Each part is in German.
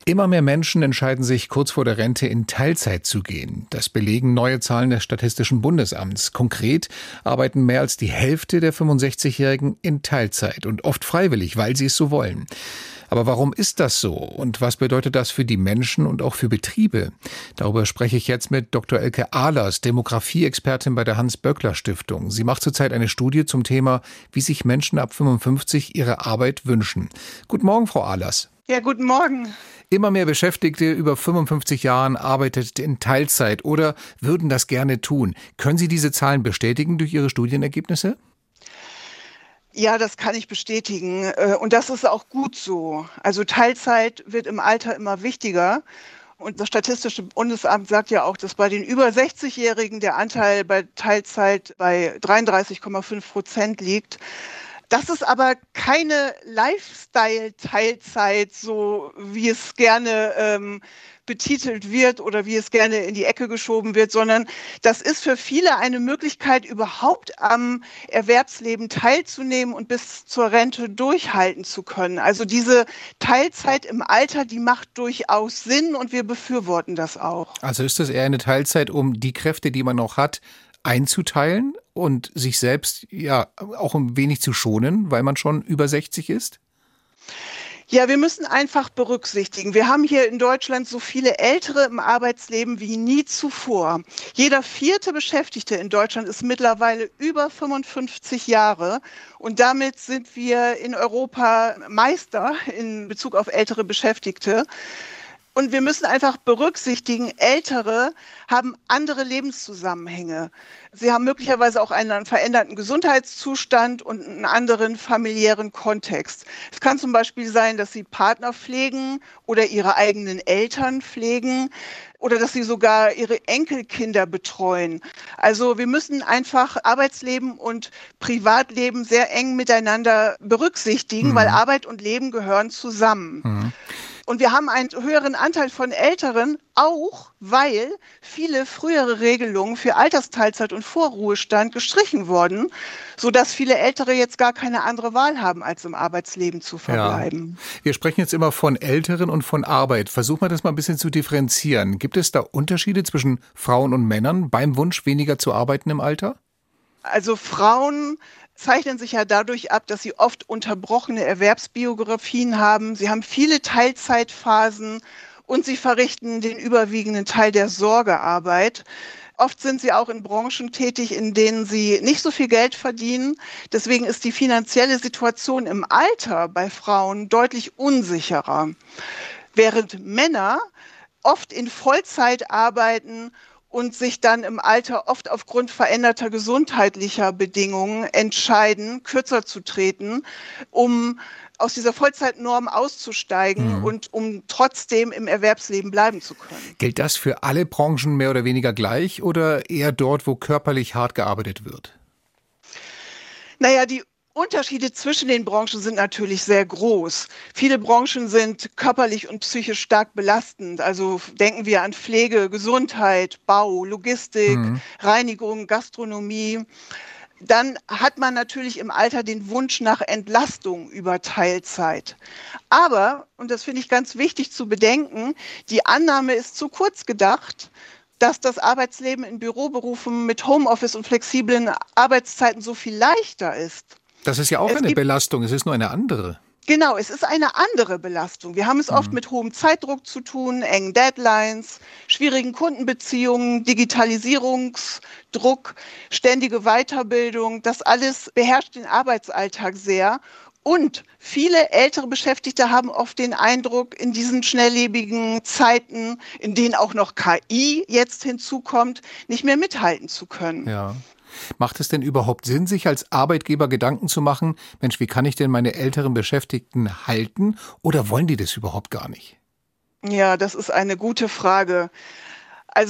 Immer mehr Menschen entscheiden sich kurz vor der Rente in Teilzeit zu gehen. Das belegen neue Zahlen des Statistischen Bundesamts. Konkret arbeiten mehr als die Hälfte der 65-Jährigen in Teilzeit und oft freiwillig, weil sie es so wollen. Aber warum ist das so und was bedeutet das für die Menschen und auch für Betriebe? Darüber spreche ich jetzt mit Dr. Elke Ahlers, Demografie-Expertin bei der Hans-Böckler-Stiftung. Sie macht zurzeit eine Studie zum Thema, wie sich Menschen ab 55 ihre Arbeit wünschen. Guten Morgen, Frau Ahlers. Ja, guten Morgen. Immer mehr Beschäftigte über 55 Jahren arbeitet in Teilzeit oder würden das gerne tun. Können Sie diese Zahlen bestätigen durch Ihre Studienergebnisse? Ja, das kann ich bestätigen. Und das ist auch gut so. Also Teilzeit wird im Alter immer wichtiger. Und das Statistische Bundesamt sagt ja auch, dass bei den über 60-Jährigen der Anteil bei Teilzeit bei 33,5% liegt. Das ist aber keine Lifestyle-Teilzeit, so wie es gerne betitelt wird oder wie es gerne in die Ecke geschoben wird, sondern das ist für viele eine Möglichkeit, überhaupt am Erwerbsleben teilzunehmen und bis zur Rente durchhalten zu können. Also diese Teilzeit im Alter, die macht durchaus Sinn und wir befürworten das auch. Also ist das eher eine Teilzeit, um die Kräfte, die man noch hat, einzuteilen und sich selbst ja auch ein wenig zu schonen, weil man schon über 60 ist? Ja, wir müssen einfach berücksichtigen, wir haben hier in Deutschland so viele Ältere im Arbeitsleben wie nie zuvor. Jeder vierte Beschäftigte in Deutschland ist mittlerweile über 55 Jahre und damit sind wir in Europa Meister in Bezug auf ältere Beschäftigte. Und wir müssen einfach berücksichtigen, Ältere haben andere Lebenszusammenhänge. Sie haben möglicherweise auch einen veränderten Gesundheitszustand und einen anderen familiären Kontext. Es kann zum Beispiel sein, dass sie Partner pflegen oder ihre eigenen Eltern pflegen oder dass sie sogar ihre Enkelkinder betreuen. Also wir müssen einfach Arbeitsleben und Privatleben sehr eng miteinander berücksichtigen, weil Arbeit und Leben gehören zusammen. Und wir haben einen höheren Anteil von Älteren, auch weil viele frühere Regelungen für Altersteilzeit und Vorruhestand gestrichen wurden, sodass viele Ältere jetzt gar keine andere Wahl haben, als im Arbeitsleben zu verbleiben. Ja. Wir sprechen jetzt immer von Älteren und von Arbeit. Versuchen wir das mal ein bisschen zu differenzieren. Gibt es da Unterschiede zwischen Frauen und Männern beim Wunsch, weniger zu arbeiten im Alter? Also Frauen zeichnen sich ja dadurch ab, dass sie oft unterbrochene Erwerbsbiografien haben. Sie haben viele Teilzeitphasen und sie verrichten den überwiegenden Teil der Sorgearbeit. Oft sind sie auch in Branchen tätig, in denen sie nicht so viel Geld verdienen. Deswegen ist die finanzielle Situation im Alter bei Frauen deutlich unsicherer. Während Männer oft in Vollzeit arbeiten und sich dann im Alter oft aufgrund veränderter gesundheitlicher Bedingungen entscheiden, kürzer zu treten, um aus dieser Vollzeitnorm auszusteigen und um trotzdem im Erwerbsleben bleiben zu können. Gilt das für alle Branchen mehr oder weniger gleich oder eher dort, wo körperlich hart gearbeitet wird? Naja, die Unterschiede zwischen den Branchen sind natürlich sehr groß. Viele Branchen sind körperlich und psychisch stark belastend. Also denken wir an Pflege, Gesundheit, Bau, Logistik, Reinigung, Gastronomie. Dann hat man natürlich im Alter den Wunsch nach Entlastung über Teilzeit. Aber, und das finde ich ganz wichtig zu bedenken, die Annahme ist zu kurz gedacht, dass das Arbeitsleben in Büroberufen mit Homeoffice und flexiblen Arbeitszeiten so viel leichter ist. Das ist ja auch eine Belastung, es ist nur eine andere. Genau, es ist eine andere Belastung. Wir haben es oft mit hohem Zeitdruck zu tun, engen Deadlines, schwierigen Kundenbeziehungen, Digitalisierungsdruck, ständige Weiterbildung. Das alles beherrscht den Arbeitsalltag sehr. Und viele ältere Beschäftigte haben oft den Eindruck, in diesen schnelllebigen Zeiten, in denen auch noch KI jetzt hinzukommt, nicht mehr mithalten zu können. Ja. Macht es denn überhaupt Sinn, sich als Arbeitgeber Gedanken zu machen, Mensch, wie kann ich denn meine älteren Beschäftigten halten? Oder wollen die das überhaupt gar nicht? Ja, das ist eine gute Frage. Also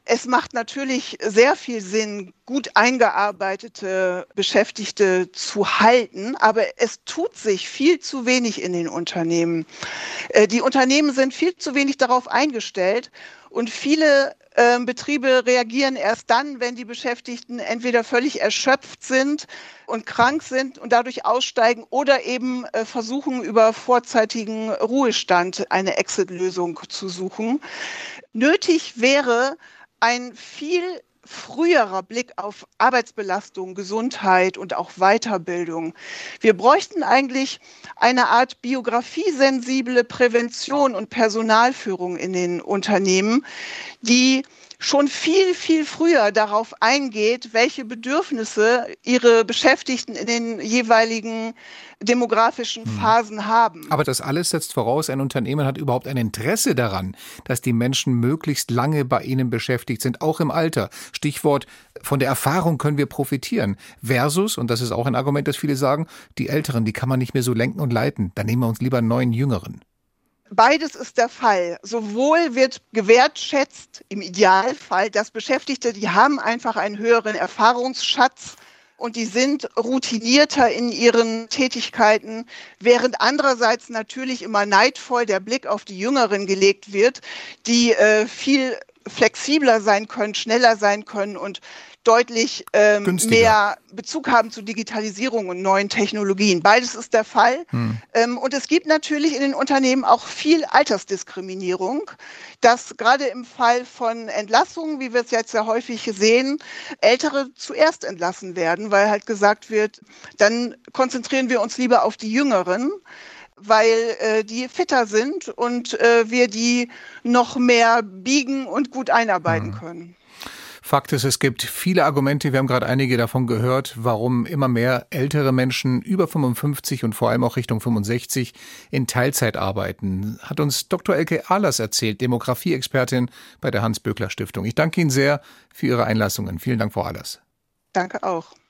Es macht natürlich sehr viel Sinn, gut eingearbeitete Beschäftigte zu halten, aber es tut sich viel zu wenig in den Unternehmen. Die Unternehmen sind viel zu wenig darauf eingestellt und viele Betriebe reagieren erst dann, wenn die Beschäftigten entweder völlig erschöpft sind und krank sind und dadurch aussteigen oder eben versuchen, über vorzeitigen Ruhestand eine Exit-Lösung zu suchen. Nötig wäre ein viel früherer Blick auf Arbeitsbelastung, Gesundheit und auch Weiterbildung. Wir bräuchten eigentlich eine Art biografiesensible Prävention und Personalführung in den Unternehmen, die schon viel, viel früher darauf eingeht, welche Bedürfnisse ihre Beschäftigten in den jeweiligen demografischen Phasen haben. Aber das alles setzt voraus, ein Unternehmen hat überhaupt ein Interesse daran, dass die Menschen möglichst lange bei ihnen beschäftigt sind, auch im Alter. Stichwort, von der Erfahrung können wir profitieren. Versus, und das ist auch ein Argument, das viele sagen, die Älteren, die kann man nicht mehr so lenken und leiten. Dann nehmen wir uns lieber einen neuen Jüngeren. Beides ist der Fall. Sowohl wird gewertschätzt, im Idealfall, dass Beschäftigte, die haben einfach einen höheren Erfahrungsschatz und die sind routinierter in ihren Tätigkeiten, während andererseits natürlich immer neidvoll der Blick auf die Jüngeren gelegt wird, die viel flexibler sein können, schneller sein können und deutlich mehr Bezug haben zu Digitalisierung und neuen Technologien. Beides ist der Fall. Und es gibt natürlich in den Unternehmen auch viel Altersdiskriminierung, dass gerade im Fall von Entlassungen, wie wir es jetzt sehr häufig sehen, Ältere zuerst entlassen werden, weil halt gesagt wird, dann konzentrieren wir uns lieber auf die Jüngeren, weil die fitter sind und wir die noch mehr biegen und gut einarbeiten können. Fakt ist, es gibt viele Argumente, wir haben gerade einige davon gehört, warum immer mehr ältere Menschen über 55 und vor allem auch Richtung 65 in Teilzeit arbeiten. Hat uns Dr. Elke Ahlers erzählt, Demografie-Expertin bei der Hans-Böckler-Stiftung. Ich danke Ihnen sehr für Ihre Einlassungen. Vielen Dank, Frau Ahlers. Danke auch.